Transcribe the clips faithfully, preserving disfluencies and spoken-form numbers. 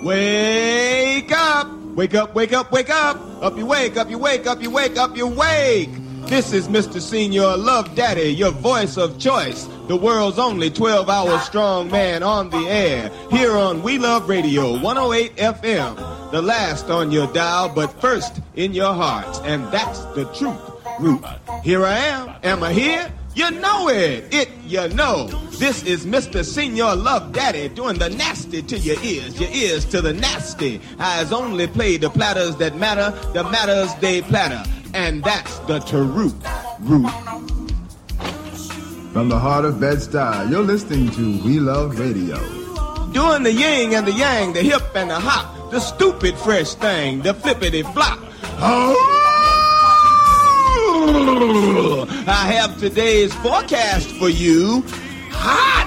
Wake up! Wake up, wake up, wake up! Up you wake, up you wake, up you wake, up you wake! This is Mister Senior Love Daddy, your voice of choice. The world's only twelve-hour strong man on the air. Here on We Love Radio, one oh eight F M. The last on your dial, but first in your hearts. And that's the truth. Root. Here I am. Am I here? You know it. It you know. This is Mister Senior Love Daddy doing the nasty to your ears. Your ears to the nasty. Eyes only play the platters that matter. The matters they platter. And that's the Tarut Root. From the heart of Bed-Stuy, you're listening to We Love Radio. Doing the yin and the yang, the hip and the hop, the stupid fresh thing, the flippity flop. Oh! I have today's forecast for you. Hot!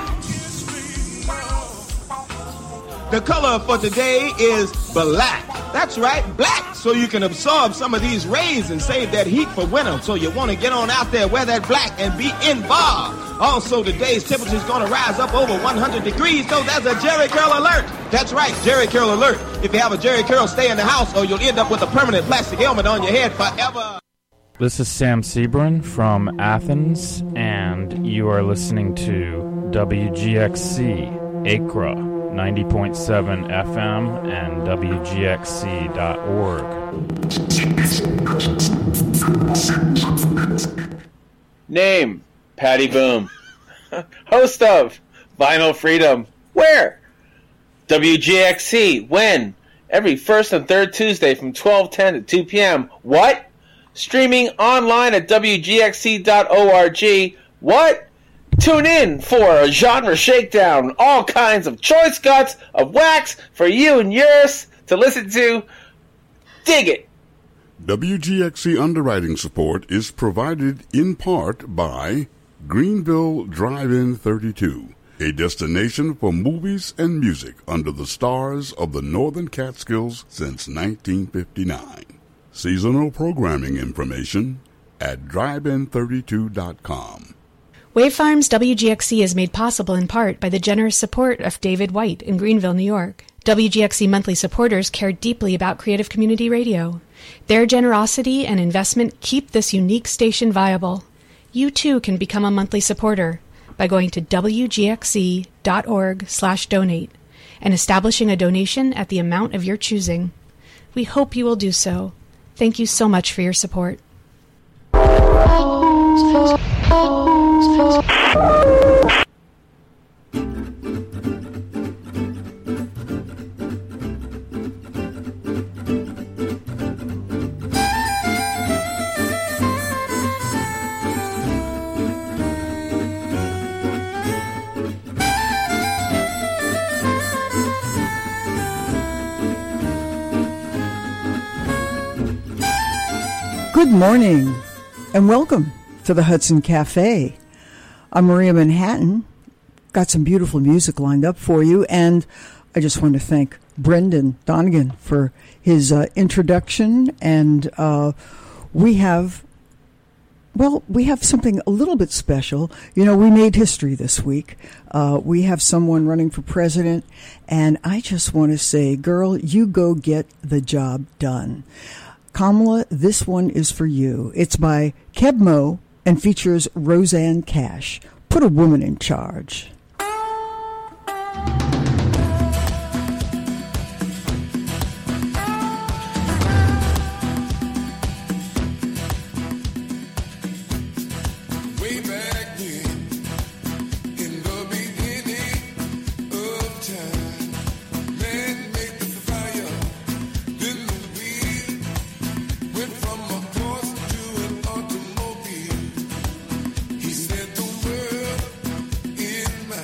The color for today is black. That's right, black, so you can absorb some of these rays and save that heat for winter. So you want to get on out there, wear that black, and be involved. Also, today's temperature is going to rise up over one hundred degrees, so there's a Jerry Curl alert. That's right, Jerry Curl alert. If you have a Jerry Curl, stay in the house, or you'll end up with a permanent plastic helmet on your head forever. This is Sam Sebrin from Athens, and you are listening to W G X C, Acra, ninety point seven F M, and W G X C dot org. Name, Patty Boom. Host of Vinyl Freedom. Where? W G X C. When? Every first and third Tuesday from twelve ten to two p.m. What? Streaming online at W G X C dot org. What? Tune in for a genre shakedown. All kinds of choice cuts of wax for you and yours to listen to. Dig it. W G X C underwriting support is provided in part by Greenville Drive-In thirty-two, a destination for movies and music under the stars of the Northern Catskills since nineteen fifty-nine. Seasonal programming information at drive in thirty-two dot com. Wave Farms W G X C is made possible in part by the generous support of David White in Greenville, New York. W G X C monthly supporters care deeply about creative community radio. Their generosity and investment keep this unique station viable. You too can become a monthly supporter by going to W G X C dot org slash donate and establishing a donation at the amount of your choosing. We hope you will do so. Thank you so much for your support. Good morning, and welcome to the Hudson Cafe. I'm Maria Manhattan. Got some beautiful music lined up for you, and I just want to thank Brendan Donegan for his uh, introduction. And uh, we have, well, we have something a little bit special. You know, we made history this week. Uh, we have someone running for president, and I just want to say, girl, you go get the job done. Kamala, this one is for you. It's by Keb Mo and features Roseanne Cash. Put a woman in charge. He said the world in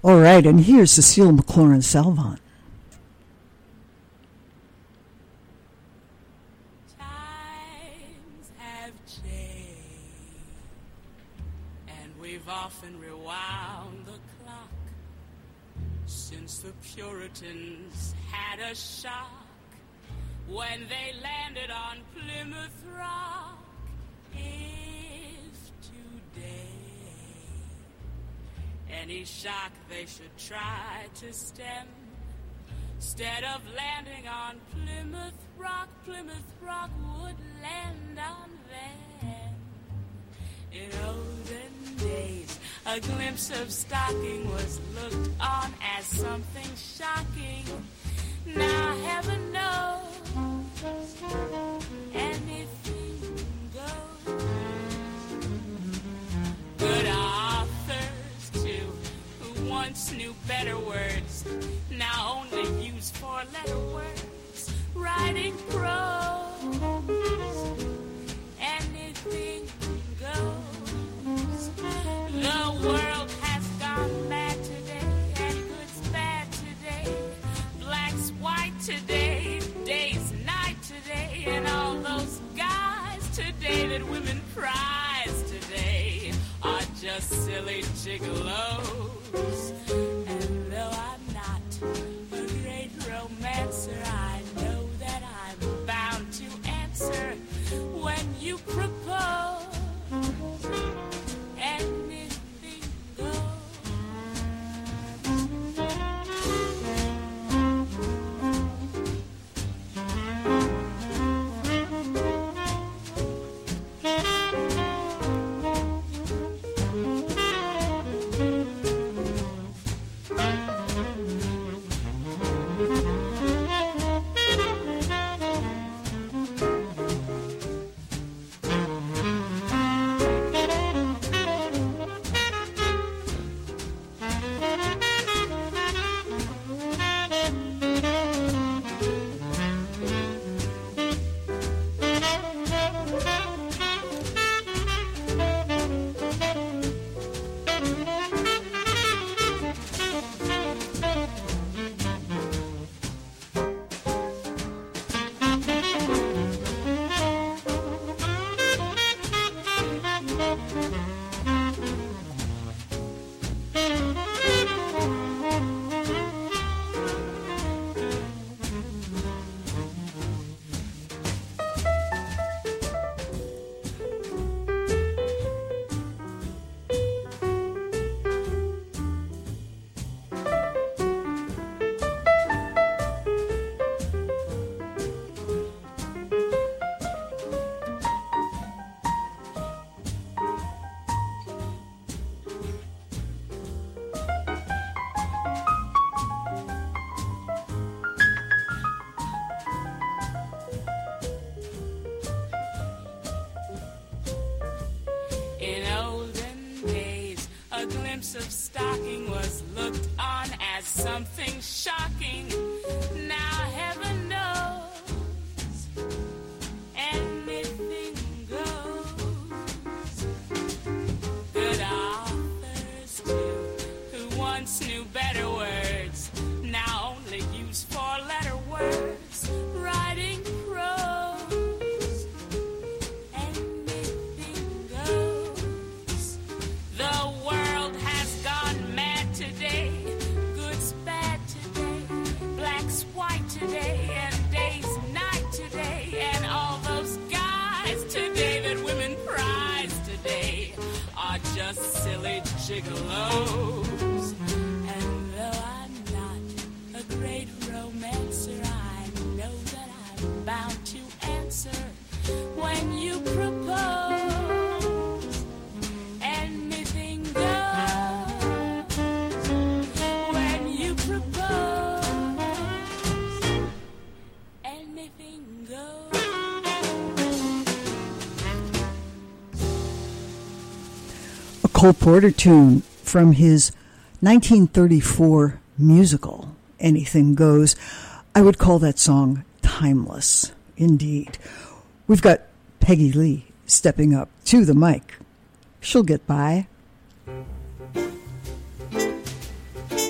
All right, and here's Cecile McLaurin Salvant. Times have changed, and we've often rewound the clock since the Puritans had a shock when they landed on Plymouth Rock. If today any shock they should try to stem, instead of landing on Plymouth Rock, Plymouth Rock would land on them. In olden days, a glimpse of stocking was looked on as something shocking. Now heaven knows anything goes. Good authors, too, who once knew better words, now only use four-letter words. Writing prose, anything goes. The world has gone mad today, and good's bad today. Black's white today, day's night today, and all those guys today that women prize today are just silly gigolos. And though I'm not a great romancer, I know that I'm bound to answer when you propose. Anything goes. Of stocking was looked on as something shocking. Now heaven knows anything goes. Good authors too, who once knew better words, now only use four-letter words. Writing prose, anything goes. The world has gone mad today, good's bad today, black's white today, and day's night today, and all those guys today that women prize today are just silly gigolos. And though I'm not a great romancer, I know that I'm bound to answer when you propose. Anything goes when you propose. Anything goes. A Cole Porter tune from his nineteen thirty-four musical, Anything Goes. I would call that song timeless, indeed. We've got Peggy Lee stepping up to the mic. She'll get by.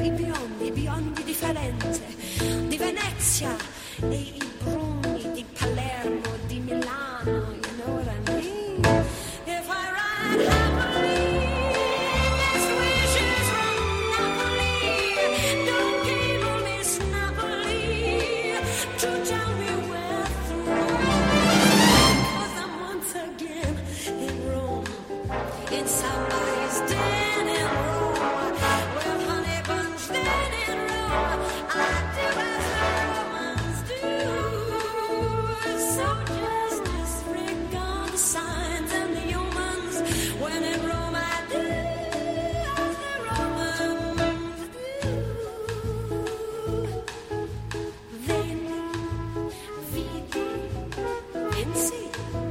i biondi, i biondi di Firenze, di Venezia, e i bruni di Palermo, di Milano, you know what I mean? If I ride happily, best wishes from Napoli, don't cable Miss Napoli to tell me where through, 'cause I'm once again in Rome, in somebody's den in Rome, with honey buns then in Rome, I do as the Romans do, so just disregard the signs and the humans, when in Rome I do as the Romans do. Veni, vidi, vinci.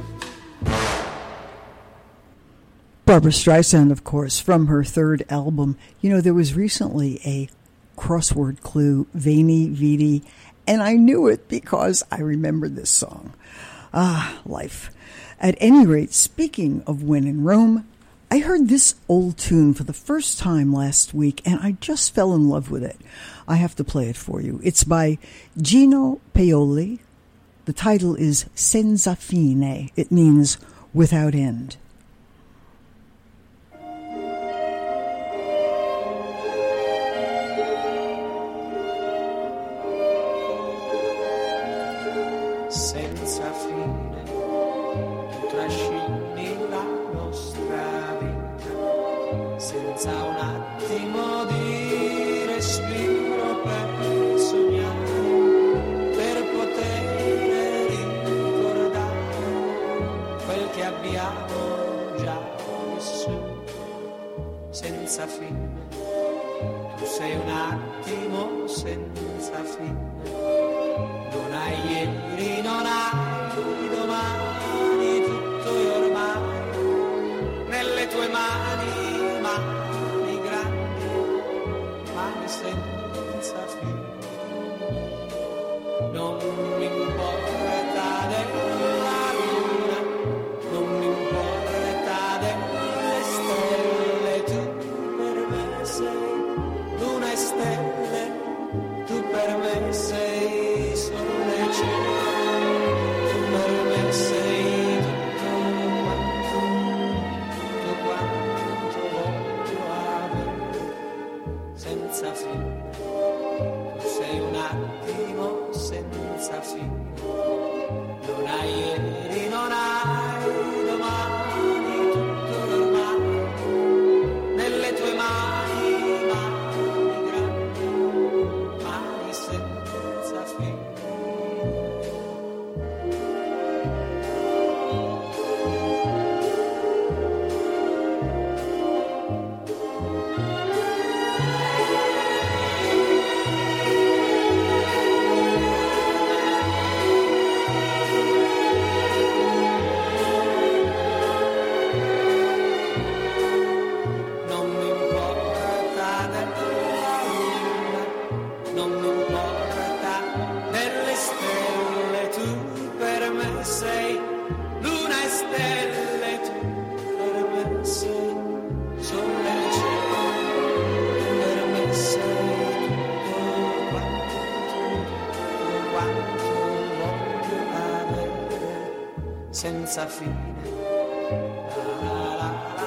Barbra Streisand, of course, from her third album. You know, there was recently a crossword clue, Veni, Vidi, and I knew it because I remembered this song. Ah, life. At any rate, speaking of When in Rome, I heard this old tune for the first time last week, and I just fell in love with it. I have to play it for you. It's by Gino Paoli. The title is Senza Fine. It means without end. Senza fine, tu trascini la nostra vita, senza un attimo di respiro per sognare, per poter ricordare quel che abbiamo già vissuto. Senza fine, tu sei un attimo senza fine. Non hai ieri, non hai domani, tutto è ormai nelle tue mani, mani grandi, mani senza fine. Non mi importa della luna, non mi importa delle stelle, tu per me sei luna e stelle, tu per me sei sole e cielo, tu per me sei tutto quanto, tutto quanto voglio avere, senza fine, tu sei un attimo senza fine, non hai ieri, non hai domani, tutto è ormai nelle tue mani, mani grandi, mani senza fine. Non mi importa della luna, non mi importa delle stelle, tu per me sei luna e stelle, tu per me sei sole e cielo, tu per me sei tutto quanto, tutto quanto voglio avere, senza fine. La, la, la, la.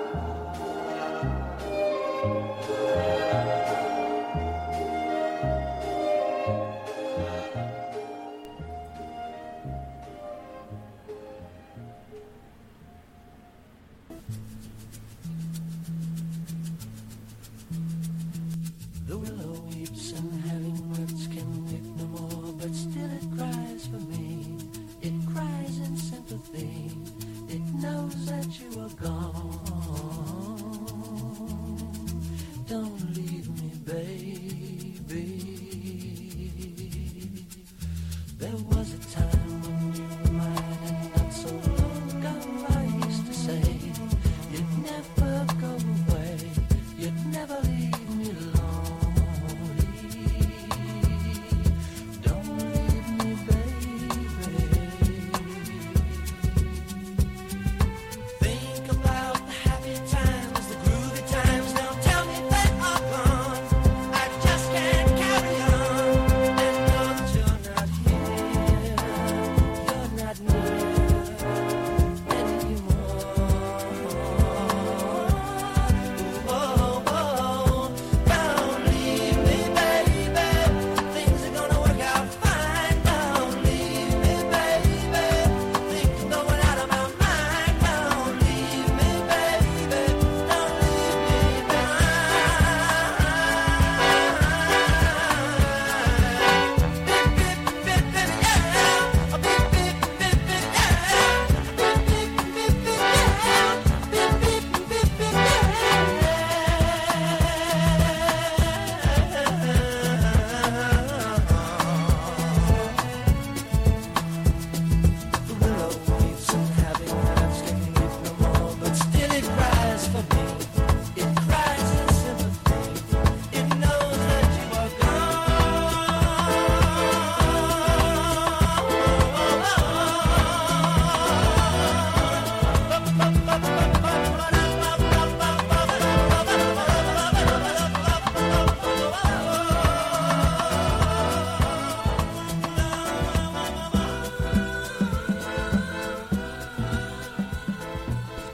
The willow weeps and having words can weep no more, but still it cries for me. It cries in sympathy.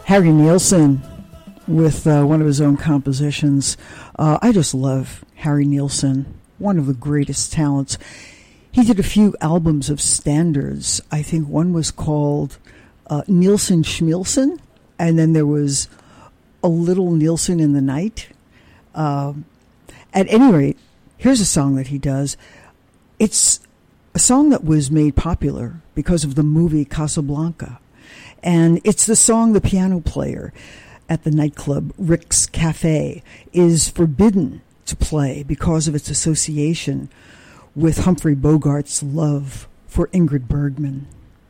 Harry Nilsson with uh, one of his own compositions. Uh, I just love Harry Nilsson, one of the greatest talents. He did a few albums of standards. I think one was called uh, Nilsson Schmilsson, and then there was A Little Nilsson in the Night. Uh, at any rate, here's a song that he does. It's a song that was made popular because of the movie Casablanca. And it's the song the piano player at the nightclub Rick's Cafe is forbidden to play because of its association with Humphrey Bogart's love for Ingrid Bergman.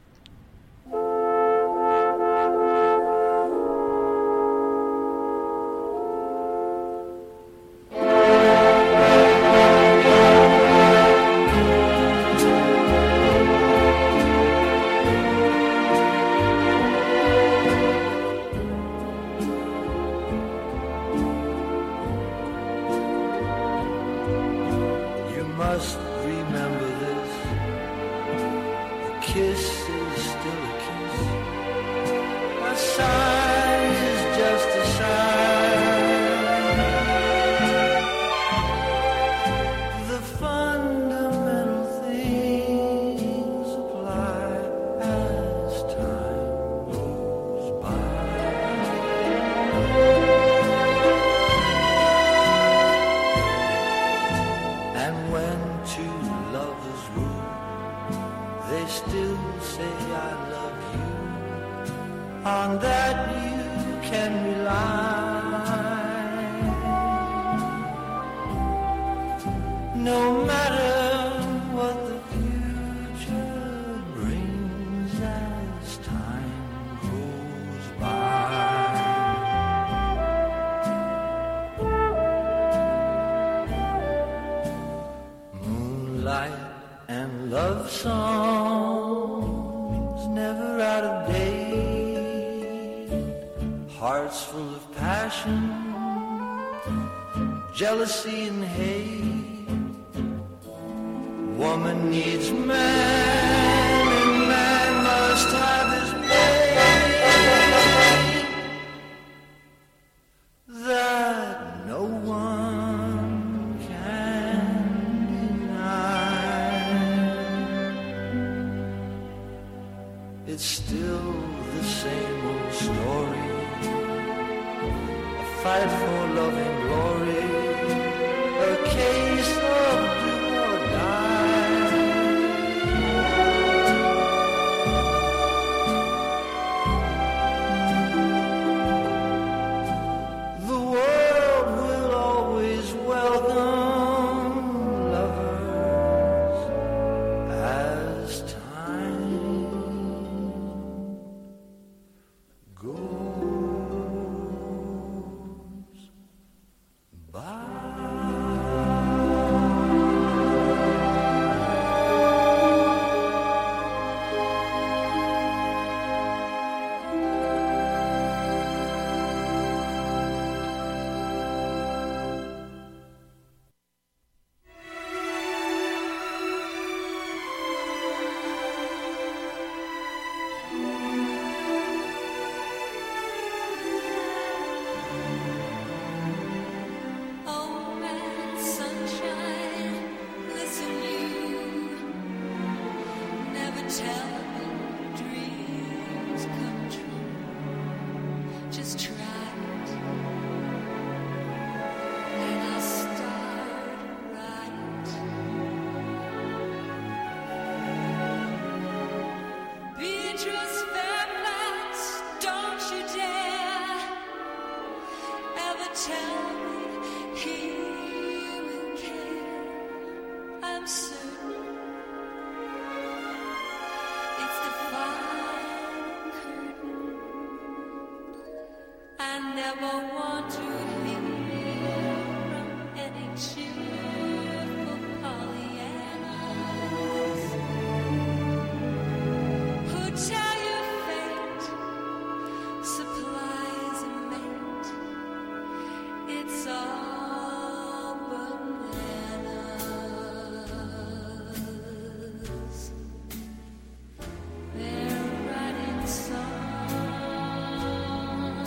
Jealousy and hate. Woman needs man, and man must have his mate. That no one can deny. It's still the same old story. A fight for love and glory. A case of do or die. The world will always welcome lovers as time goes by. Oh man, sunshine, listen you. Never tell me dreams come true. Just try it, and I'll start right. Beatrice Fairfax, don't you dare ever tell me he will care. I'm certain it's the final curtain. I never want to hear from any cheerful Pollyannas who tell you fate supplies a mate. It's all bananas. They're writing songs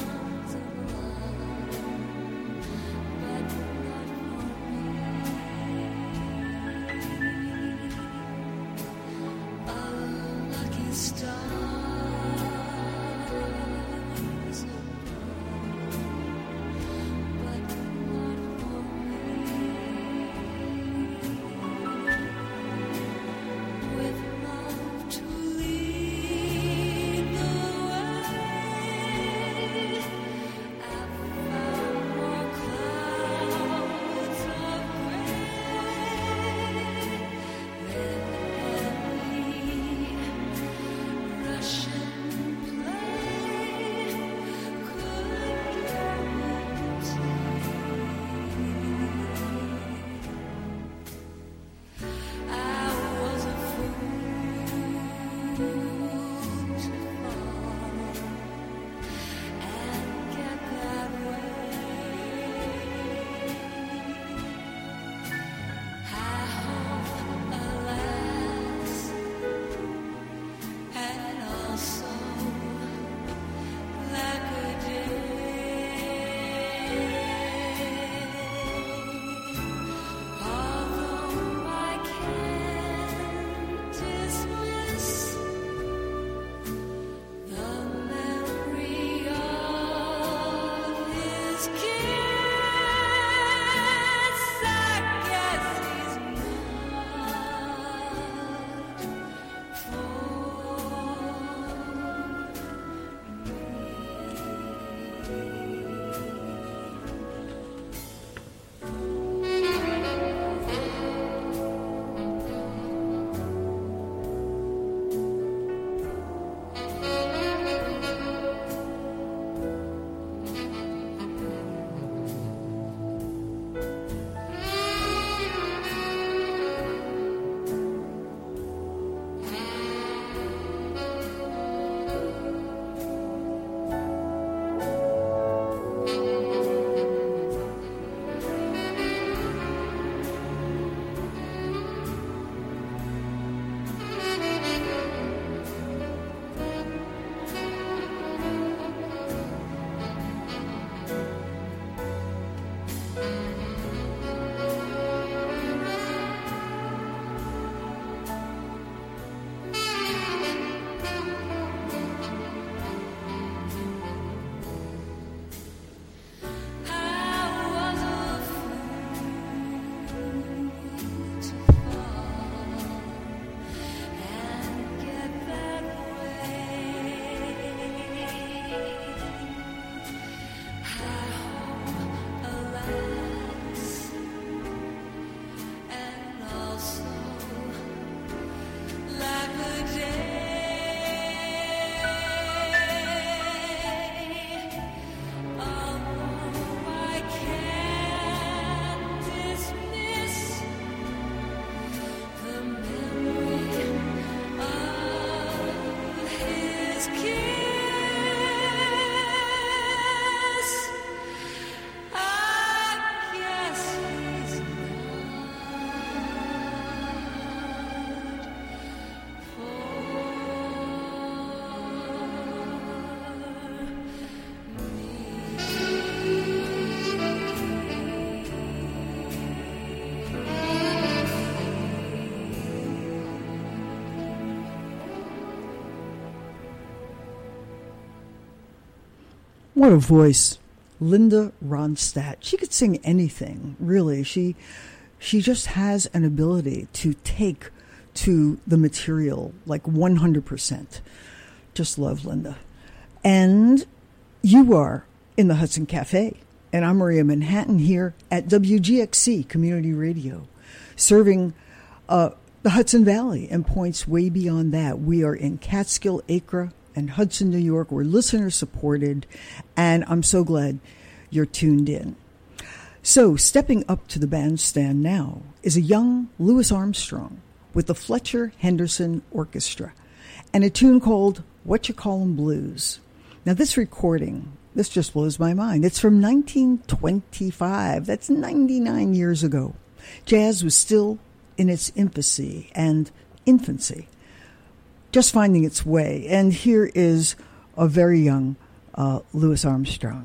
What a voice. Linda Ronstadt. She could sing anything, really. She she just has an ability to take to the material like one hundred percent. Just love Linda. And you are in the Hudson Cafe, and I'm Maria Manhattan here at W G X C Community Radio, serving uh, the Hudson Valley and points way beyond that. We are in Catskill, Acre, and Hudson, New York. We're listener-supported, and I'm so glad you're tuned in. So, stepping up to the bandstand now is a young Louis Armstrong with the Fletcher Henderson Orchestra and a tune called What You Call 'Em Blues. Now, this recording, this just blows my mind. It's from nineteen twenty-five. That's ninety-nine years ago. Jazz was still in its infancy and infancy, just finding its way. And here is a very young uh, Louis Armstrong.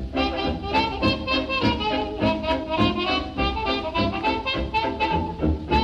Thank you.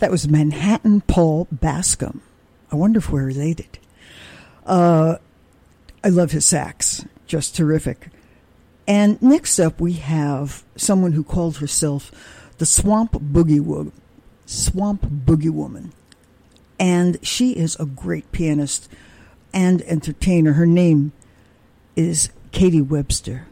That was Manhattan Paul Bascom. I wonder if we're related. Uh, I love his sax. Just terrific. And next up, we have someone who called herself the Swamp Boogie Woman. Swamp Boogie Woman. And she is a great pianist and entertainer. Her name is Katie Webster.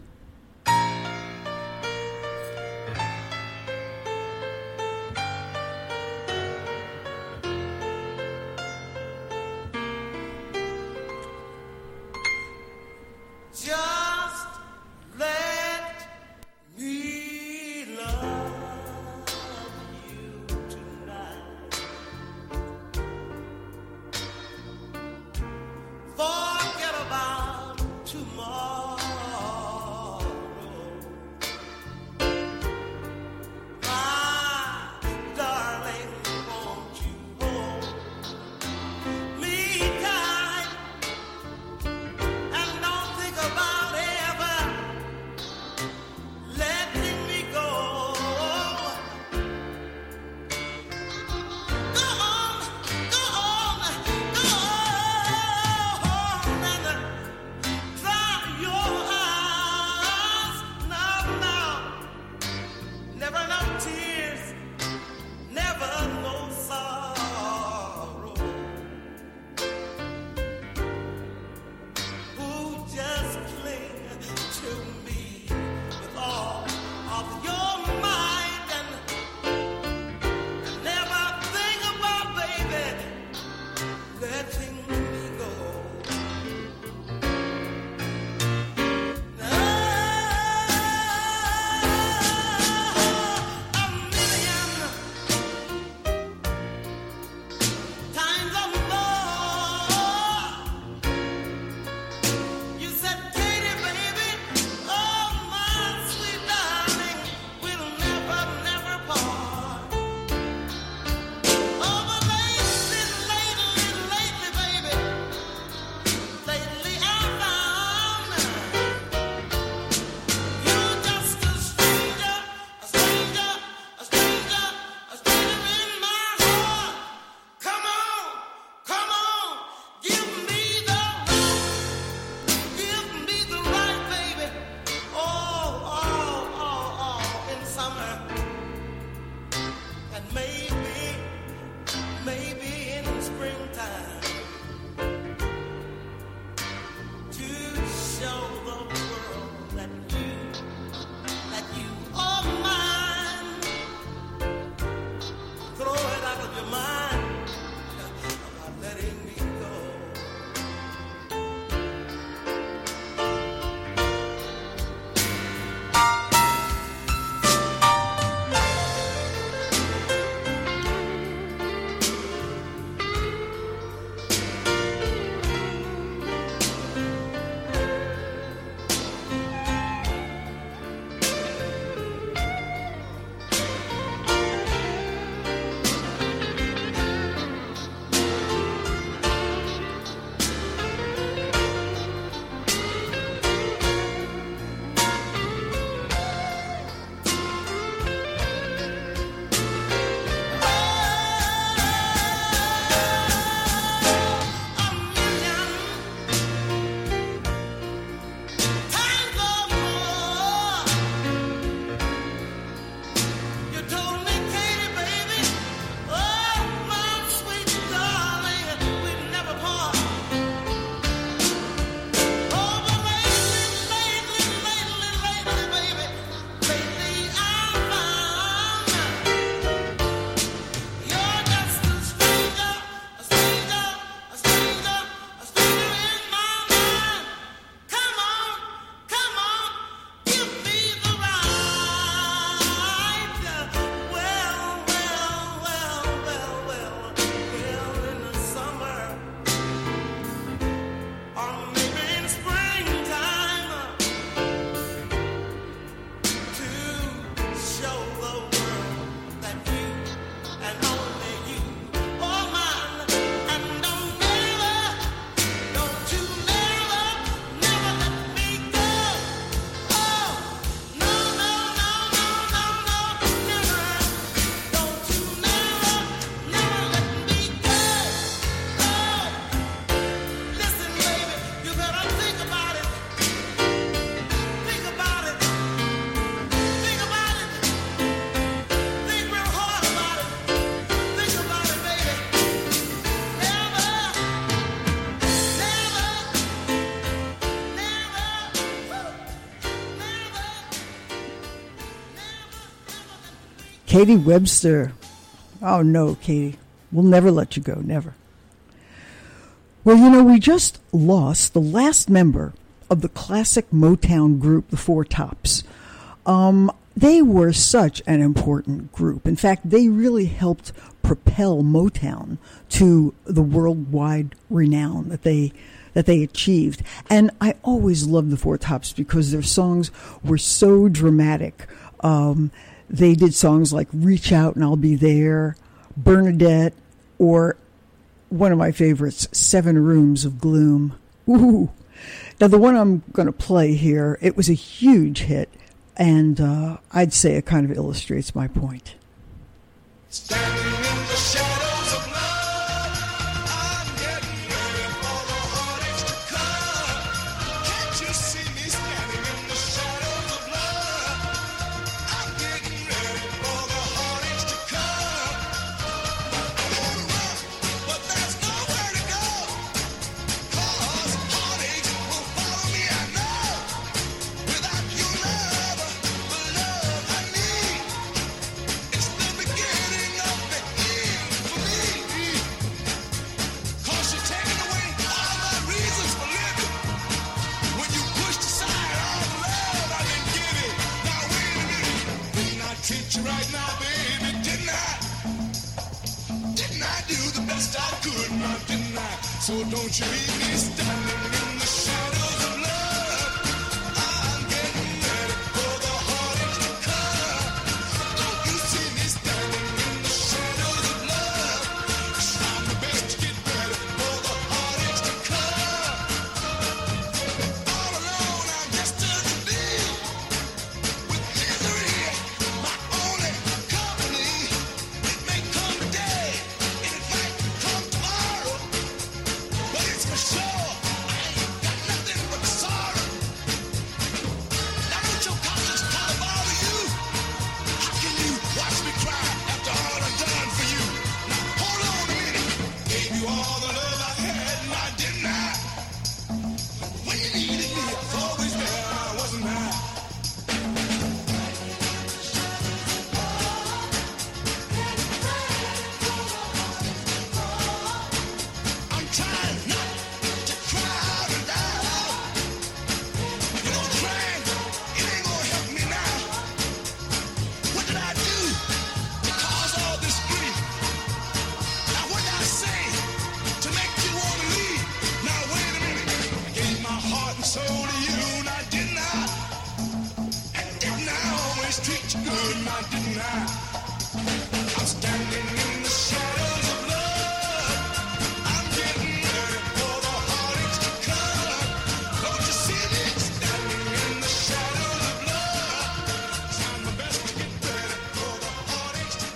Just let me love you tonight. Forget about tomorrow. Katie Webster. Oh, no, Katie. We'll never let you go, never. Well, you know, we just lost the last member of the classic Motown group, the Four Tops. Um, they were such an important group. In fact, they really helped propel Motown to the worldwide renown that they that they achieved. And I always loved the Four Tops because their songs were so dramatic. Um, they did songs like Reach Out and I'll Be There, Bernadette, or one of my favorites, Seven Rooms of Gloom. Ooh. Now, the one I'm going to play here, it was a huge hit, and uh, I'd say it kind of illustrates my point. Standing in the shadows of love, I'm getting ready for the heartaches to come. Can't you see me standing in the shadows of love? I'm getting ready for the heartaches to come. I wanna run, but there's nowhere to go. 'Cause heartaches will follow me, I know. Without your love, the love I need, it's the beginning of the end for me. 'Cause you're taking away all my reasons for living. When you pushed aside all the love I've been giving. Now wait a minute, didn't I treat you right now, baby? Didn't I? Didn't I do the best I could? Now didn't I? So don't you leave me standing in the shadows of love. I'm getting ready for the heartaches to come. Don't you see me standing in the shadows of love? 'Cause I'm the best to get ready for the heartaches to come. All alone I'm yesterday, with misery my only company. It may come today and it might come tomorrow, but it's for sure I ain't got nothing but sorrow. Now don't your conscience kind of bother you? How can you watch me cry after all I've done for you? Now hold on a minute. Gave you all the love I had, now didn't I? When you needed me, I was always there, I wasn't I? I'm trying not to cry out and out. You know, crying, it ain't gonna help me now. What did I do to cause all this grief? Now what did I say to make you want to leave? Now wait a minute, I gave my heart and soul to you, now didn't I? And didn't I always treat you good, now didn't I? I'm standing in the shadows of love. I'm getting ready for the heartaches to come. Don't you see me standing in the shadows of love? 'Cause I'm the best to get ready for the heartaches to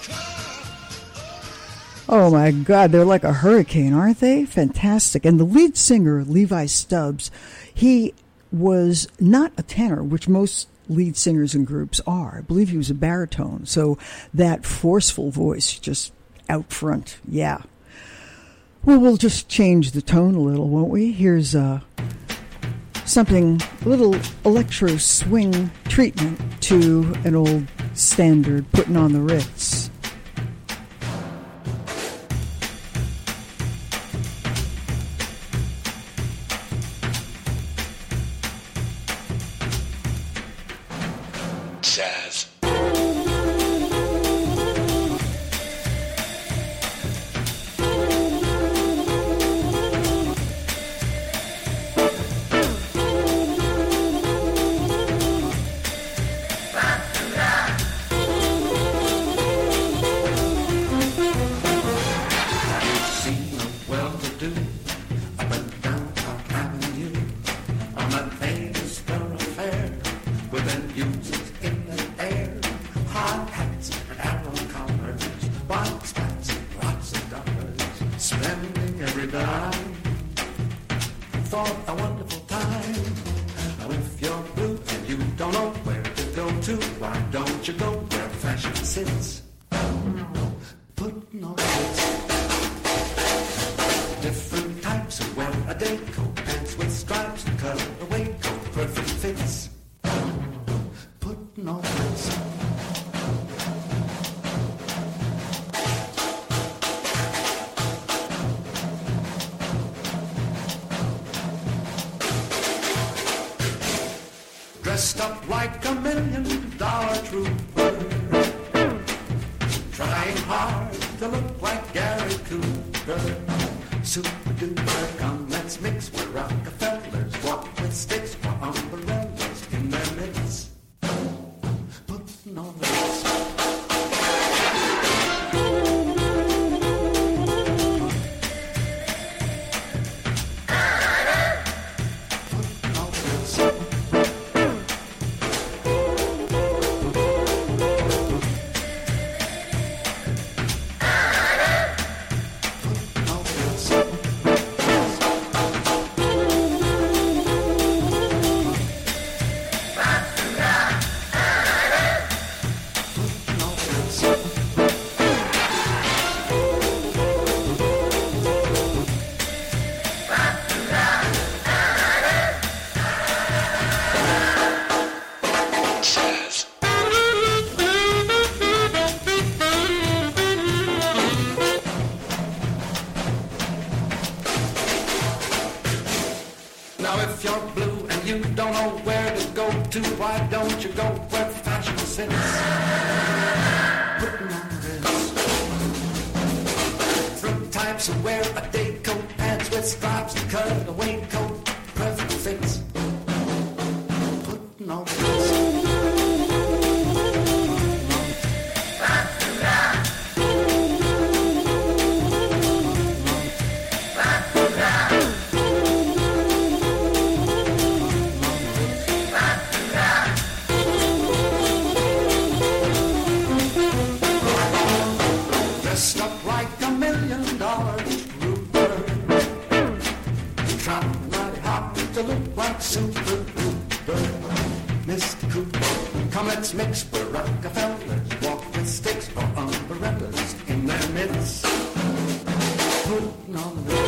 come. Oh my God, they're like a hurricane, aren't they? Fantastic. And the lead singer, Levi Stubbs, he was not a tenor, which most lead singers in groups are. I believe he was a baritone. So that forceful voice just out front. Yeah. Well, we'll just change the tone a little, won't we? Here's uh, something, a little electro swing treatment to an old standard, Putting on the Ritz. Jazz. Seen a well-to-do up and down Park Avenue on that famous thoroughfare with them users in the air, hard hats and arrow collars, white spats and lots of dollars, spending every dime for a wonderful time. Now if you're blue and you don't know where to go to, why don't you go where fashion sits? Putting on Ritz. Different types who wear a day coat, pants with stripes and color, a waistcoat, perfect fits. Putting on Ritz. dressed up like a million dollar trooper, trying hard to look like Gary Cooper. Super duper, come let's mix with Rockefellers, walk with sticks for umbrellas in their midst, putting on the ritz. Now if you're blue and you don't know where to go to, why don't you go where fashion sits? Putting on this. Fruit types who wear a day coat, pants with stripes, and cut away coat, perfect fits. Putting on this. Dressed up like a million dollar trooper, trying mighty hard to look like Super Duper. Mister Cooper, come let's mix with Rockefellers, walk with sticks or umbrellas in their midst, putting on the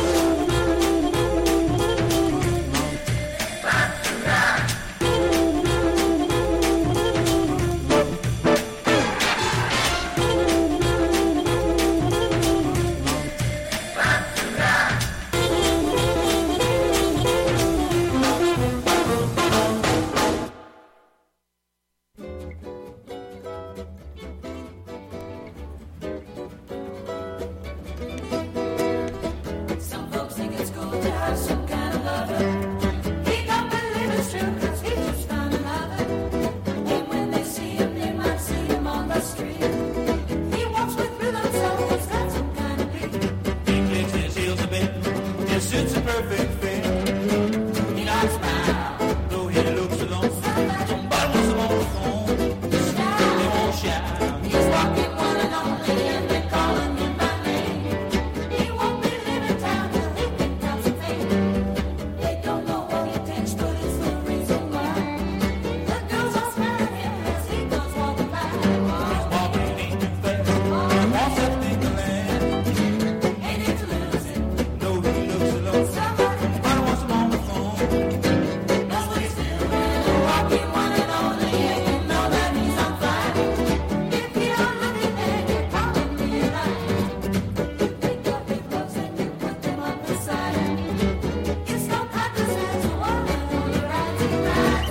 Some folks think it's cool to have some kind of lover. He don't believe it's true 'cause he just found another. And when they see him, they might see him on the street. He walks with rhythm, so he's got some kind of beat. He clicks his heels a bit, his suit's a perfect fit. He don't smile, Though he looks alone, somebody wants him on the phone. They won't shout. he's walking one and only, and they're calling him by name. He won't be leaving town till he picks up some fame. They don't know what he takes, but it's the reason why. The girls all smile at him as he goes walking by. Walking ain't too fast. He wants that big land. Ain't it to lose it? Though he looks alone, Somebody somebody wants him on the phone. knows what he's doing. Walking one and only, and you know that he's on fire. If you don't look at him, you're probably right. You pick up your clothes and you put them up beside him. It's no contest as to one and only rides it, rides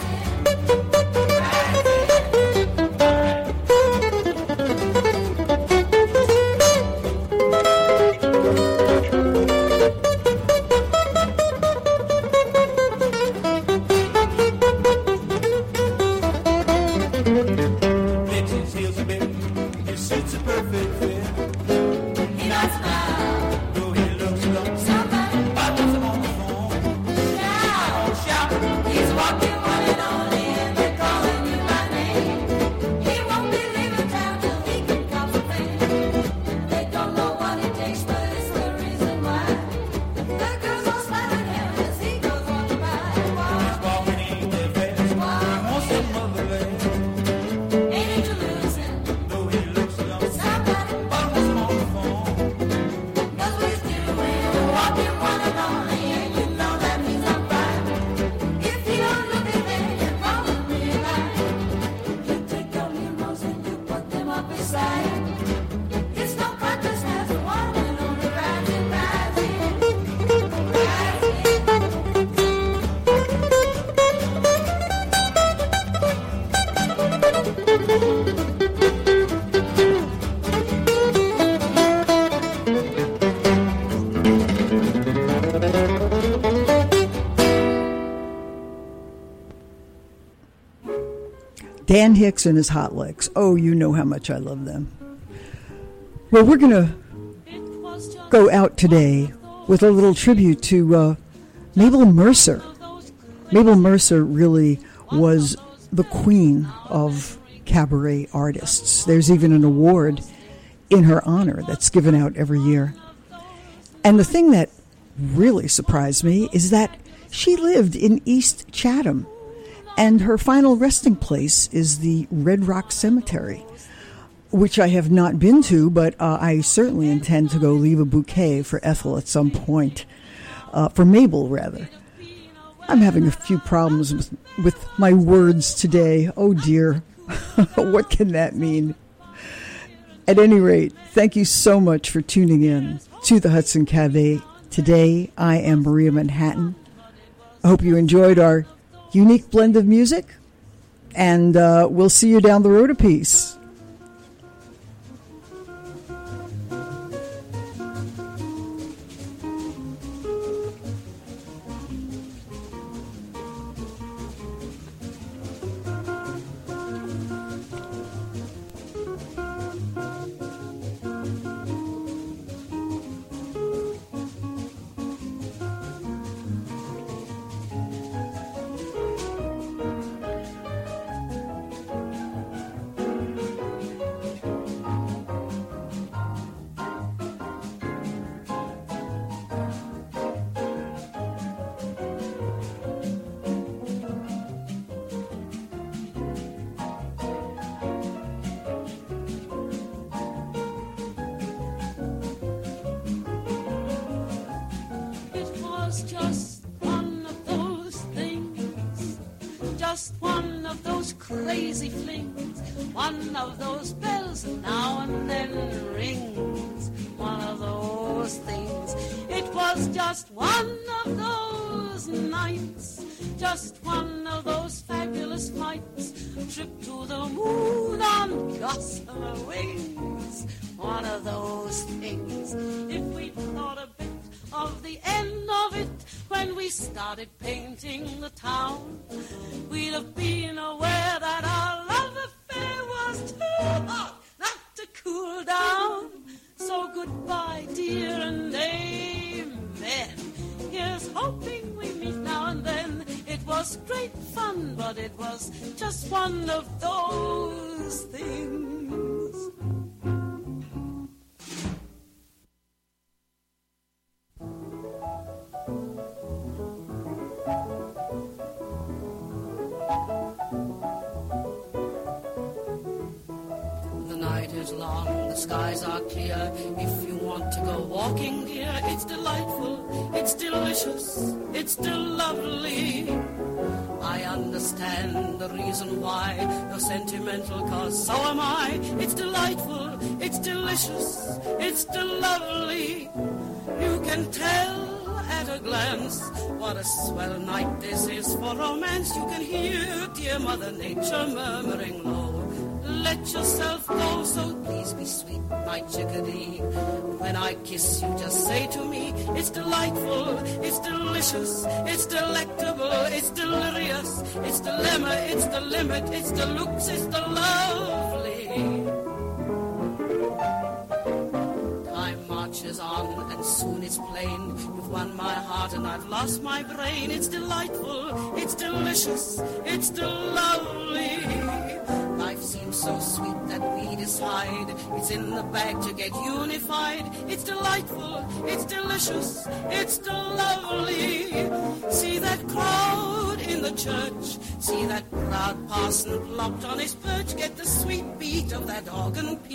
it, Flicks his heels a bit, his suit's a perfect fit. he don't smile. Though he looks alone, Somebody somebody wants him on the phone. shout. Shout. He's walking one and only, and they're calling you by name. He won't be leaving town till he can come some fame. They don't know what it takes, but it's the reason why. The girls all smile at him as he goes walking by. Why? Walking ain't that fast. He wants that motherland. Dan Hicks and his Hot Licks. Oh, you know how much I love them. Well, we're going to go out today with a little tribute to uh, Mabel Mercer. Mabel Mercer really was the queen of cabaret artists. There's even an award in her honor that's given out every year. And the thing that really surprised me is that she lived in East Chatham, and her final resting place is the Red Rock Cemetery, which I have not been to, but uh, I certainly intend to go leave a bouquet for Ethel at some point, uh, for Mabel, rather. I'm having a few problems with, with my words today. Oh, dear. What can that mean? At any rate, thank you so much for tuning in to the Hudson Cafe. Today, I am Maria Manhattan. I hope you enjoyed our unique blend of music, and uh, we'll see you down the road a piece. Just one of those things, just one of those crazy flings, one of those bells that now and then rings, one of those things. It was just one of those nights, just one of those fabulous flights, trip to the moon on gossamer wings, one of those things. If we thought a bit of the end of it when we started painting the town, we'd have been aware that our love affair was too hot not to cool down. So goodbye, dear, and amen. Here's hoping we meet now and then. It was great fun, but it was just one of those things. Long, the skies are clear. If you want to go walking, dear, it's delightful, it's delicious, it's still lovely. I understand the reason why you're sentimental, cause so am I. It's delightful, it's delicious, it's still lovely. You can tell at a glance what a swell night this is for romance. You can hear dear Mother Nature murmuring low, let yourself go, so please be sweet, my chickadee. When I kiss you, just say to me, it's delightful, it's delicious, it's delectable, it's delirious, it's dilemma, it's the limit, it's the looks, it's the lovely. Time marches on, and soon it's plain, you've won my heart and I've lost my brain. It's delightful, it's delicious, it's still lovely. Life seems so sweet that we decide it's in the bag to get unified. It's delightful, it's delicious, it's still lovely. See that crowd in the church, see that proud parson plopped on his perch. Get the sweet beat of that organ piece.